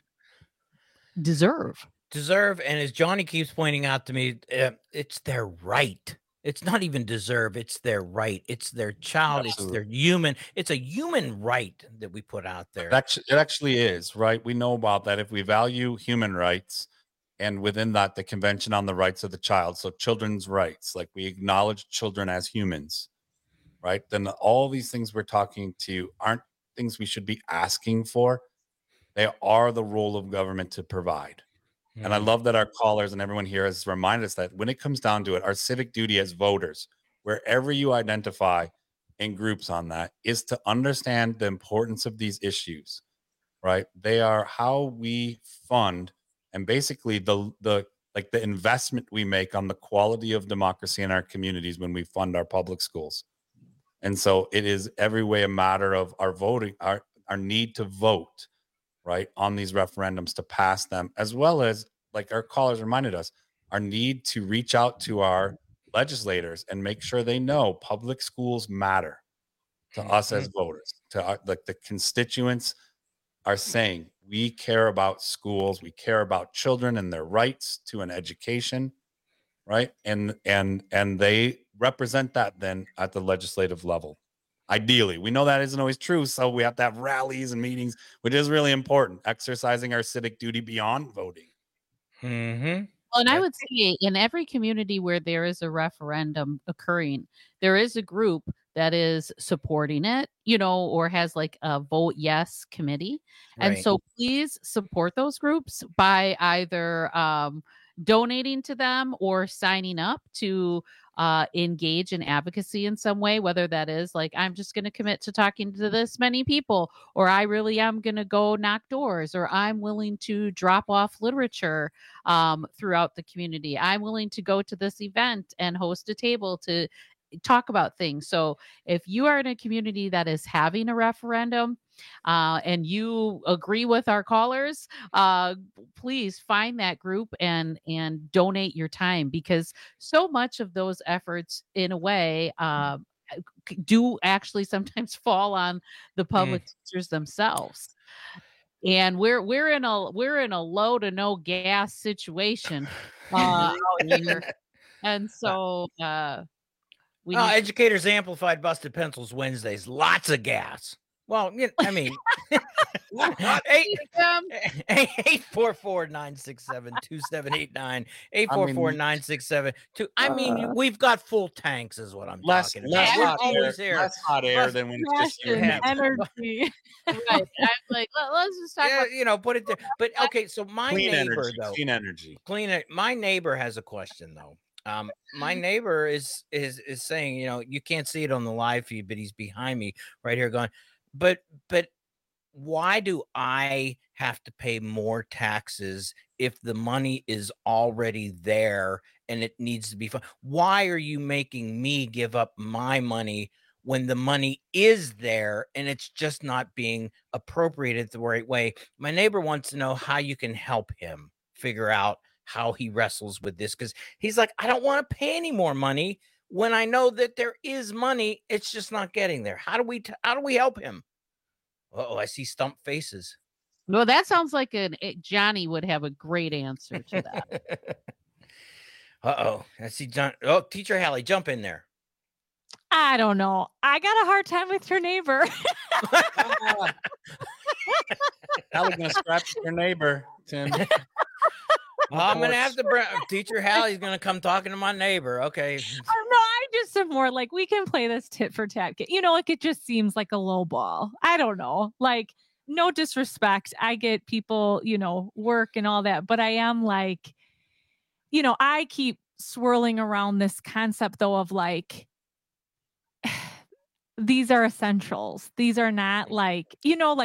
Speaker 11: deserve?
Speaker 18: And as Johnny keeps pointing out to me, it's their right. It's not even deserve. It's their right. It's their child. Absolutely. It's their human. It's a human right that we put out there.
Speaker 20: It actually is, right? We know about that. If we value human rights, and within that, the Convention on the Rights of the Child, so children's rights, like we acknowledge children as humans, right? Then all these things we're talking to aren't things we should be asking for. They are the role of government to provide. And I love that our callers and everyone here has reminded us that when it comes down to it, our civic duty as voters, wherever you identify in groups on that, is to understand the importance of these issues, right? They are how we fund and basically the investment we make on the quality of democracy in our communities when we fund our public schools. And so it is every way a matter of our voting, our need to vote, right, on these referendums to pass them, as well as, like our callers reminded us, our need to reach out to our legislators and make sure they know public schools matter to us as voters, to the constituents are saying, we care about schools, we care about children and their rights to an education, right? And they represent that then at the legislative level. Ideally, we know that isn't always true, so we have to have rallies and meetings, which is really important, exercising our civic duty beyond voting.
Speaker 11: Well, and I would say in every community where there is a referendum occurring, there is a group that is supporting it, you know, or has like a vote yes committee. And so please support those groups by either donating to them or signing up to engage in advocacy in some way, whether that is like, I'm just going to commit to talking to this many people, or I really am going to go knock doors, or I'm willing to drop off literature throughout the community. I'm willing to go to this event and host a table to talk about things. So if you are in a community that is having a referendum and you agree with our callers, please find that group and donate your time, because so much of those efforts in a way do actually sometimes fall on the public teachers themselves. And we're in a low to no gas situation out here. And so
Speaker 18: Educators Amplified Busted Pencils Wednesdays. Lots of gas. Well, I mean, 844-967-2789, 844-967. I mean, we've got full tanks, is what I'm talking about. We're always here.
Speaker 20: Less hot air than when it's just you.
Speaker 11: Energy. Right. I'm like, let's just talk about.
Speaker 18: Put it there. But okay, so my
Speaker 20: clean
Speaker 18: neighbor,
Speaker 20: energy,
Speaker 18: though,
Speaker 20: clean energy.
Speaker 18: My neighbor has a question, though. My neighbor is saying, you can't see it on the live feed, but he's behind me right here going, but why do I have to pay more taxes if the money is already there and it needs to be fun? Why are you making me give up my money when the money is there and it's just not being appropriated the right way? My neighbor wants to know how you can help him figure out how he wrestles with this, because he's like, I don't want to pay any more money when I know that there is money. It's just not getting there. How do we help him? Oh, I see stump faces.
Speaker 11: Well, that sounds like Johnny would have a great answer to that.
Speaker 18: I see John. Oh, Teacher Hallie, jump in there.
Speaker 9: I don't know. I got a hard time with your neighbor.
Speaker 20: Hallie's gonna scrap your neighbor, Tim.
Speaker 18: I'm gonna have to bring Teacher Hallie's gonna come talking to my neighbor. Okay.
Speaker 9: No, I just am more like, we can play this tit for tat. Like it just seems like a low ball. I don't know. Like, no disrespect. I get people, work and all that, but I am like, I keep swirling around this concept though of like, these are essentials. These are not like,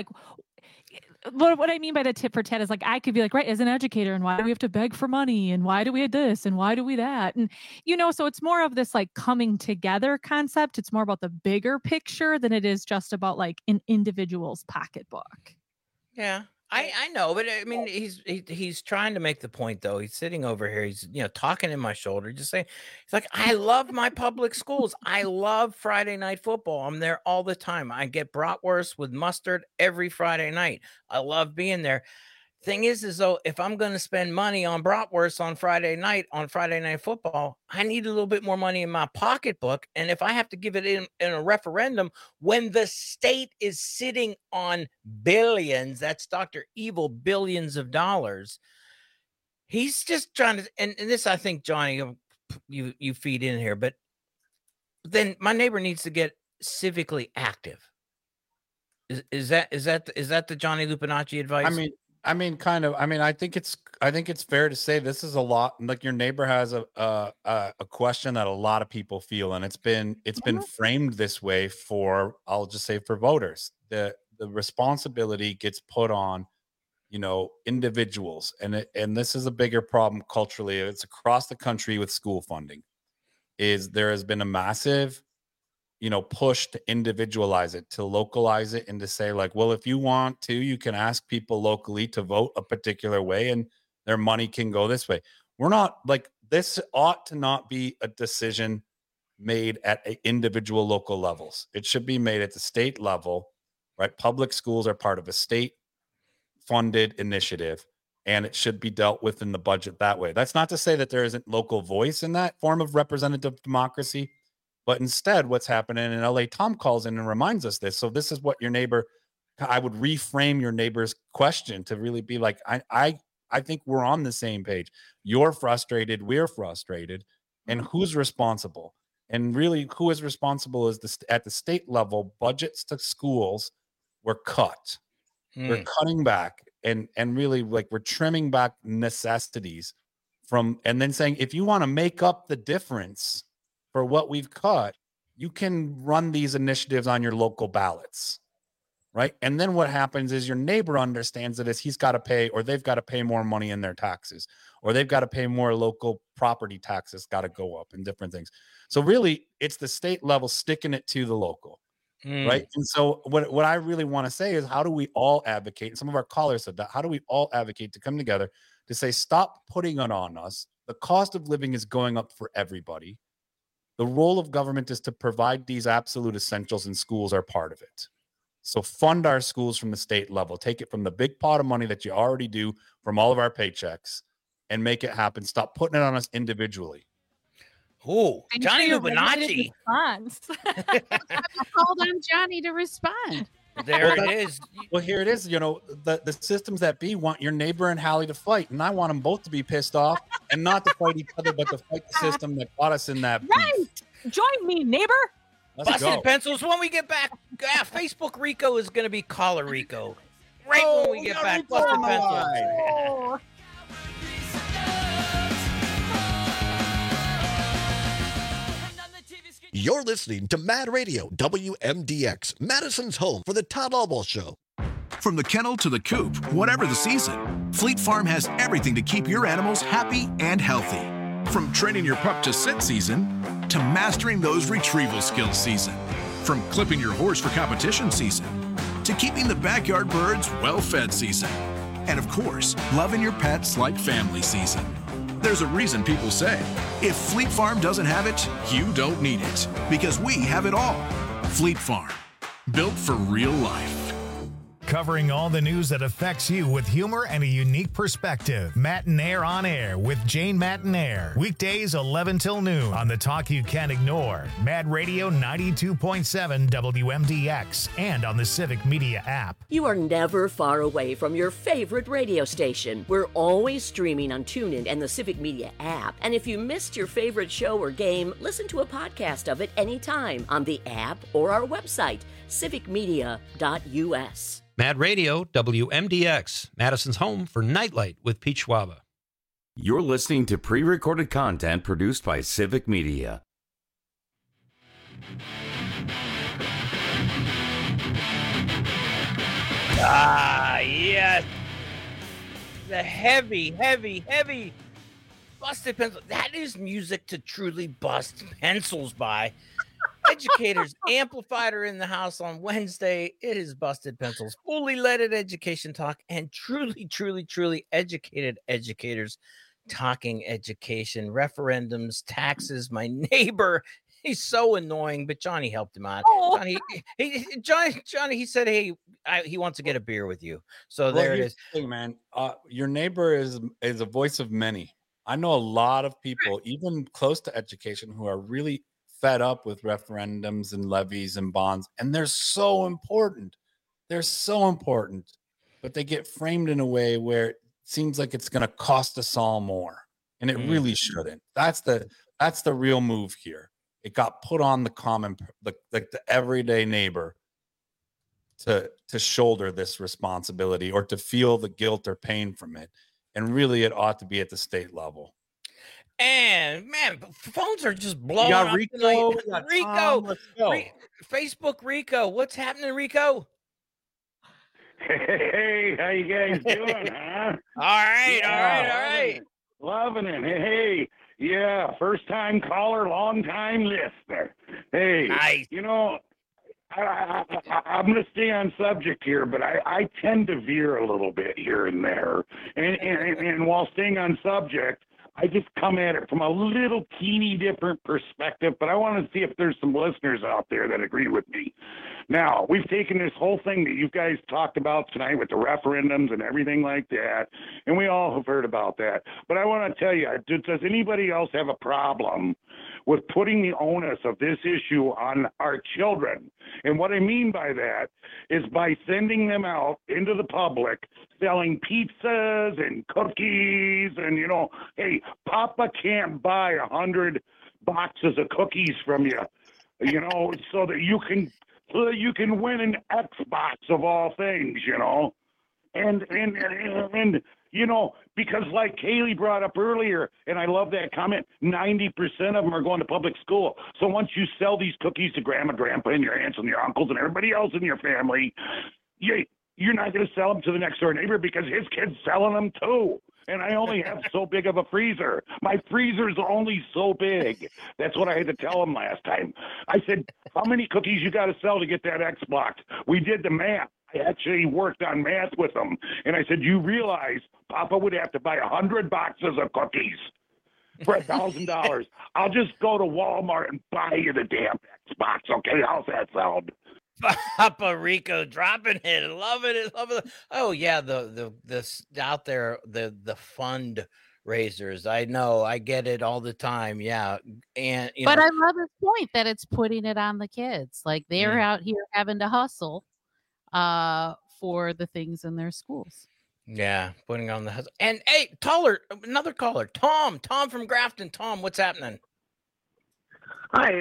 Speaker 9: what I mean by the tit for tat is like, I could be like, right, as an educator, and why do we have to beg for money? And why do we have this? And why do we that? And, so it's more of this like coming together concept. It's more about the bigger picture than it is just about like an individual's pocketbook.
Speaker 18: Yeah, I know, but I mean, he's trying to make the point though. He's sitting over here. He's talking in my shoulder, just saying, he's like, I love my public schools. I love Friday night football. I'm there all the time. I get bratwurst with mustard every Friday night. I love being there. Thing is though, if I'm going to spend money on bratwurst on Friday night football, I need a little bit more money in my pocketbook. And if I have to give it in a referendum when the state is sitting on billions, that's Dr. Evil, billions of dollars. He's just trying to, and this, I think, Johnny, you feed in here, but then my neighbor needs to get civically active. Is that the Johnny Lupinacci advice?
Speaker 20: I mean, kind of. I mean, I think it's fair to say this is a lot. Like your neighbor has a question that a lot of people feel, and it's been framed this way for, I'll just say, for voters. The responsibility gets put on, individuals, and this is a bigger problem culturally. It's across the country with school funding. There has been a massive push to individualize it, to localize it, and to say like, well, if you want to, you can ask people locally to vote a particular way and their money can go this way. We're not like, this ought to not be a decision made at individual local levels. It should be made at the state level, right? Public schools are part of a state funded initiative, and it should be dealt with in the budget that way. That's not to say that there isn't local voice in that form of representative democracy. But instead, what's happening in LA, Tom calls in and reminds us this. So this is what your neighbor, I would reframe your neighbor's question to really be like, I think we're on the same page. You're frustrated, we're frustrated, and who's responsible? And really, who is responsible is at the state level. Budgets to schools were cut. We're cutting back, and really like we're trimming back necessities from, and then saying, if you want to make up the difference for what we've cut, you can run these initiatives on your local ballots, right? And then what happens is your neighbor understands that he's got to pay, or they've got to pay more money in their taxes, or they've got to pay more local property taxes, got to go up, and different things. So really, it's the state level sticking it to the local, right? And so what I really want to say is, how do we all advocate? And some of our callers said that. How do we all advocate to come together to say, stop putting it on us? The cost of living is going up for everybody. The role of government is to provide these absolute essentials, and schools are part of it. So fund our schools from the state level. Take it from the big pot of money that you already do from all of our paychecks and make it happen. Stop putting it on us individually.
Speaker 18: Oh, Johnny Lupinacci.
Speaker 11: I called on Johnny to respond.
Speaker 18: There it is.
Speaker 20: Well, here it is. You know, the systems that be want your neighbor and Hallie to fight, and I want them both to be pissed off and not to fight each other, but to fight the system that got us in that.
Speaker 9: Right. Join me, neighbor.
Speaker 20: Let's
Speaker 18: Busted
Speaker 20: go.
Speaker 18: Pencils. When we get back, Facebook Rico is going to be Caller Rico. Right when we get back,
Speaker 20: Rico
Speaker 18: Busted
Speaker 20: on the
Speaker 18: Pencils.
Speaker 20: line.
Speaker 12: You're listening to Mad Radio, WMDX, Madison's home for the Todd Albaugh Show.
Speaker 14: From the kennel to the coop, whatever the season, Fleet Farm has everything to keep your animals happy and healthy. From training your pup to sit season to mastering those retrieval skills season. From clipping your horse for competition season to keeping the backyard birds well-fed season. And of course, loving your pets like family season. There's a reason people say, if Fleet Farm doesn't have it, you don't need it. Because we have it all. Fleet Farm, built for real life.
Speaker 4: Covering all the news that affects you with humor and a unique perspective. Matinaire on Air with Jane Matinaire. Weekdays 11 till noon on the talk you can't ignore. Mad Radio 92.7 WMDX and on the Civic Media app.
Speaker 15: You are never far away from your favorite radio station. We're always streaming on TuneIn and the Civic Media app. And if you missed your favorite show or game, listen to a podcast of it anytime on the app or our website, civicmedia.us.
Speaker 23: Mad Radio, WMDX, Madison's home for Nightlight with Pete Schwaba.
Speaker 16: You're listening to pre-recorded content produced by Civic Media.
Speaker 18: Ah, yes. The heavy Busted Pencils. That is music to truly bust pencils by. Educators Amplified are in the house on Wednesday. It is Busted Pencils, fully leaded education talk, and truly educated educators talking education, referendums, taxes. My neighbor, he's so annoying, but Johnny helped him out.
Speaker 11: Oh.
Speaker 18: Johnny, he said, hey, he wants to get a beer with you. So
Speaker 20: Well,
Speaker 18: there it
Speaker 20: here's
Speaker 18: is.
Speaker 20: the thing, man. Your neighbor is a voice of many. I know a lot of people, even close to education, who are really fed up with referendums and levies and bonds, and they're so important. They're so important, but they get framed in a way where it seems like it's going to cost us all more, and it really shouldn't. That's the real move here. It got put on the common, the everyday neighbor to shoulder this responsibility or to feel the guilt or pain from it, and really, it ought to be at the state level.
Speaker 18: And man, phones are just blowing
Speaker 20: You got
Speaker 18: up
Speaker 20: Rico,
Speaker 18: tonight.
Speaker 20: we got
Speaker 18: Rico,
Speaker 20: Tom, let's go.
Speaker 18: Facebook Rico, what's happening, Rico?
Speaker 17: Hey, how you guys doing, huh?
Speaker 18: All right.
Speaker 17: Loving it. Hey, yeah, first time caller, long time listener. Hey,
Speaker 18: nice.
Speaker 17: You know, I'm going to stay on subject here, but I tend to veer a little bit here and there. And while staying on subject, I just come at it from a little teeny different perspective, but I want to see if there's some listeners out there that agree with me. Now, we've taken this whole thing that you guys talked about tonight with the referendums and everything like that, and we all have heard about that. But I want to tell you, does anybody else have a problem with putting the onus of this issue on our children? And what I mean by that is by sending them out into the public selling pizzas and cookies and, you know, hey, Papa can't buy 100 boxes of cookies from you, you know, so that you can win an Xbox of all things, you know. And you know, because like Kaylee brought up earlier, and I love that comment, 90% of them are going to public school. So once you sell these cookies to grandma, grandpa, and your aunts and your uncles and everybody else in your family, you're not going to sell them to the next door neighbor because his kid's selling them too. And I only have so big of a freezer. My freezer's only so big. That's what I had to tell him last time. I said, how many cookies you got to sell to get that Xbox? We did the math. I actually worked on math with him. And I said, you realize Papa would have to buy 100 boxes of cookies for $1,000. I'll just go to Walmart and buy you the damn Xbox. Okay, how's that sound?
Speaker 18: Papa Rico dropping it. Love it. Oh yeah, the out there, the fundraisers. I know, I get it all the time. Yeah. And you
Speaker 11: but
Speaker 18: know,
Speaker 11: I love his point that it's putting it on the kids. Like they're out here having to hustle. for the things in their schools.
Speaker 18: Yeah, putting on the hustle. And hey, another caller, Tom from Grafton. Tom, what's happening?
Speaker 2: Hi.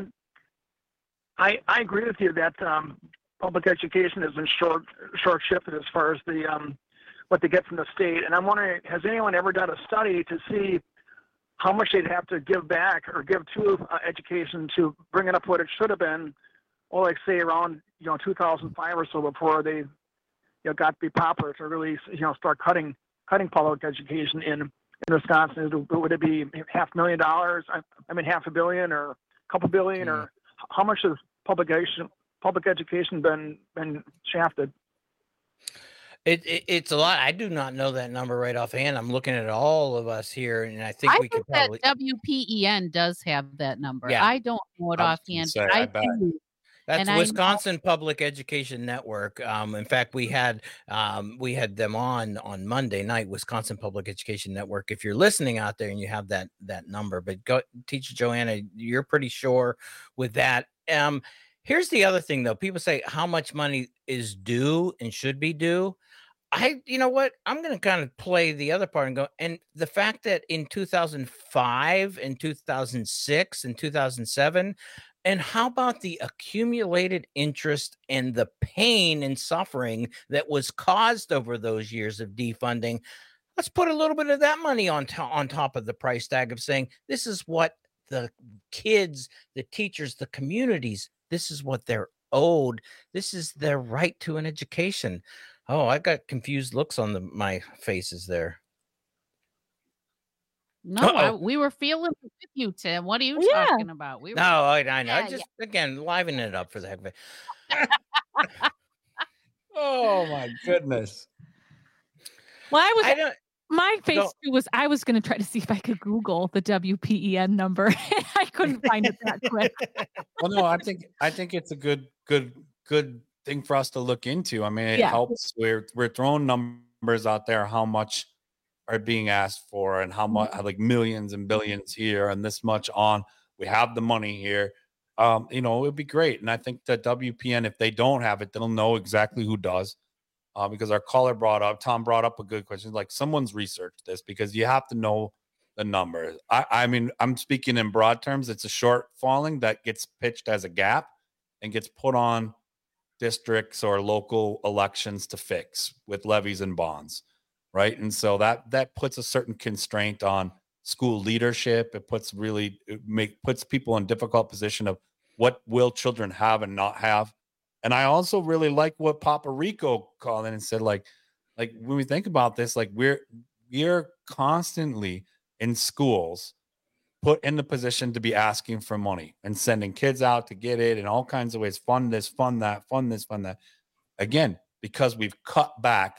Speaker 2: I agree with you that public education has been short-shifted as far as the what they get from the state. And I'm wondering, has anyone ever done a study to see how much they'd have to give back or give to education to bring it up what it should have been, or like say around 2005 or so, before they got to be popular to really start cutting public education in Wisconsin? Would it be $500,000? I mean, $500 million or a couple billion, or how much has public education been shafted?
Speaker 18: It's a lot. I do not know that number right offhand. I'm looking at all of us here, and I think we could probably.
Speaker 11: That WPEN does have that number.
Speaker 18: Yeah.
Speaker 11: I don't know it offhand.
Speaker 18: I
Speaker 11: bet.
Speaker 18: That's Wisconsin Public Education Network. In fact, we had them on Monday night. Wisconsin Public Education Network. If you're listening out there and you have that number, but go, Teacher Joanna, you're pretty sure with that. Here's the other thing, though. People say how much money is due and should be due. You know what? I'm going to kind of play the other part and go. And the fact that in 2005 and 2006 and 2007. And how about the accumulated interest and the pain and suffering that was caused over those years of defunding? Let's put a little bit of that money on top of the price tag of saying, this is what the kids, the teachers, the communities, this is what they're owed. This is their right to an education. Oh, I got confused looks on my faces there.
Speaker 11: No, we were feeling with you, Tim. What are you talking about? We were,
Speaker 18: I know. Yeah, just again, liven it up for the heck of it.
Speaker 20: Oh my goodness.
Speaker 9: Well, my face too was I was going to try to see if I could Google the WPEN number. I couldn't find it that quick.
Speaker 20: Well, no, I think it's a good thing for us to look into. I mean, it helps. We're throwing numbers out there, how much are being asked for and how much, like millions and billions here and this much on. We have the money here. It would be great. And I think that WPN, if they don't have it, they'll know exactly who does. Because our caller Tom brought up a good question. Like, someone's researched this, because you have to know the numbers. I mean, I'm speaking in broad terms. It's a shortfalling that gets pitched as a gap and gets put on districts or local elections to fix with levies and bonds. Right. And so that puts a certain constraint on school leadership. It puts people in difficult position of what will children have and not have. And I also really like what Papa Rico called in and said, like when we think about this, like we're constantly in schools put in the position to be asking for money and sending kids out to get it in all kinds of ways. Fund this, fund that, fund this, fund that. Again, because we've cut back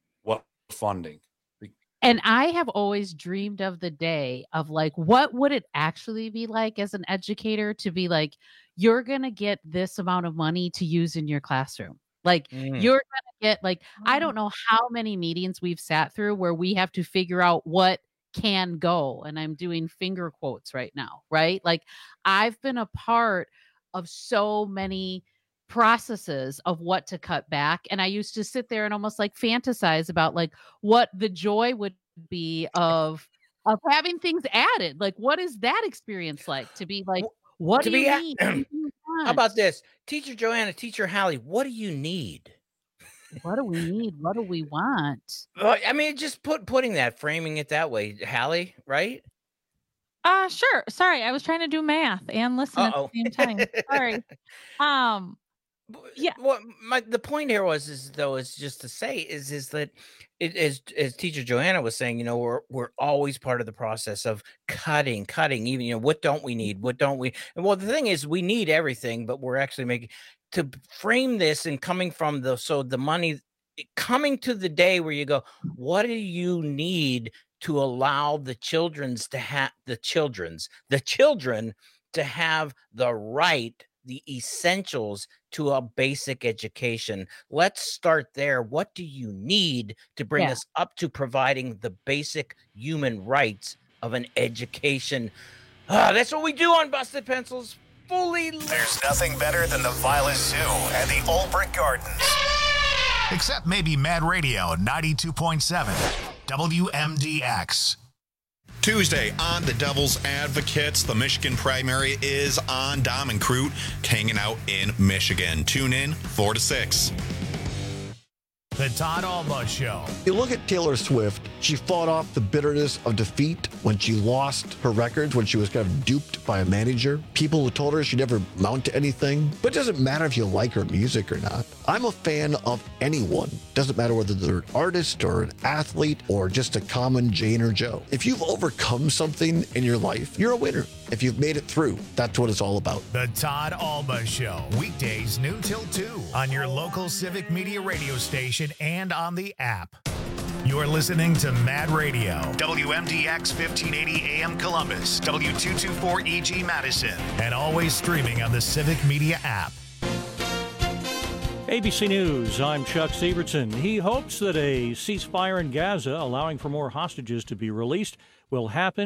Speaker 20: funding.
Speaker 11: And I have always dreamed of the day of like, what would it actually be like as an educator to be like, you're going to get this amount of money to use in your classroom. Like you're going to get like, I don't know how many meetings we've sat through where we have to figure out what can go. And I'm doing finger quotes right now, right? Like I've been a part of so many processes of what to cut back. And I used to sit there and almost like fantasize about like what the joy would be of having things added. Like, what is that experience like to be like, what do you need?
Speaker 18: How about this? Teacher Joanna, Teacher Hallie, what do you need?
Speaker 11: What do we need? What do we want?
Speaker 18: I mean, just framing it that way, Hallie, right?
Speaker 9: Sure. Sorry, I was trying to do math and listen at the same time. Sorry.
Speaker 18: Yeah. What the point here is just to say is that as Teacher Joanna was saying, we're always part of the process of cutting, even, what don't we need? What don't we? And well, the thing is we need everything, but we're actually making to frame this and coming from the money coming to the day where you go, what do you need to allow the children to have the right, the essentials to a basic education? Let's start there. What do you need to bring us up to providing the basic human rights of an education? That's what we do on Busted Pencils. There's
Speaker 4: nothing better than the Violet Zoo and the Old Brick Gardens. Except maybe Mad Radio 92.7 WMDX.
Speaker 7: Tuesday on The Devil's Advocates, the Michigan primary is on. Dom and Crute hanging out in Michigan. Tune in 4 to 6.
Speaker 4: The Todd Alba Show.
Speaker 12: You look at Taylor Swift, she fought off the bitterness of defeat when she lost her records, when she was kind of duped by a manager. People who told her she'd never amount to anything. But it doesn't matter if you like her music or not. I'm a fan of anyone. Doesn't matter whether they're an artist or an athlete or just a common Jane or Joe. If you've overcome something in your life, you're a winner. If you've made it through, that's what it's all about.
Speaker 4: The Todd Alba Show. Weekdays noon till 2 on your local Civic Media radio station and on the app. You're listening to Mad Radio. WMDX 1580 AM Columbus. W224 EG Madison. And always streaming on the Civic Media app.
Speaker 1: ABC News, I'm Chuck Sievertson. He hopes that a ceasefire in Gaza, allowing for more hostages to be released, will happen